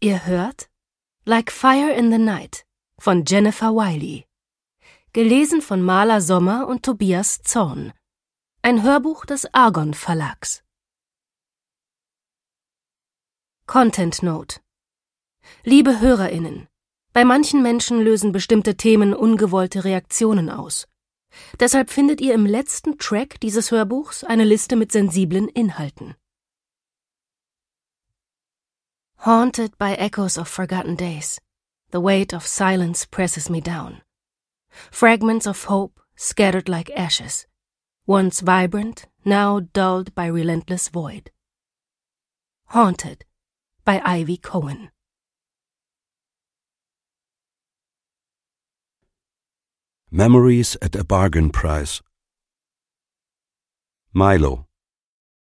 Ihr hört Like Fire in the Night von Jennifer Wiley. Gelesen von Marla Sommer und Tobias Zorn. Ein Hörbuch des Argon Verlags. Content Note: Liebe HörerInnen, bei manchen Menschen lösen bestimmte Themen ungewollte Reaktionen aus. Deshalb findet ihr im letzten Track dieses Hörbuchs eine Liste mit sensiblen Inhalten. Haunted by echoes of forgotten days, the weight of silence presses me down. Fragments of hope scattered like ashes, once vibrant, now dulled by relentless void. Haunted by Ivy Cohen. Memories at a bargain price. Milo.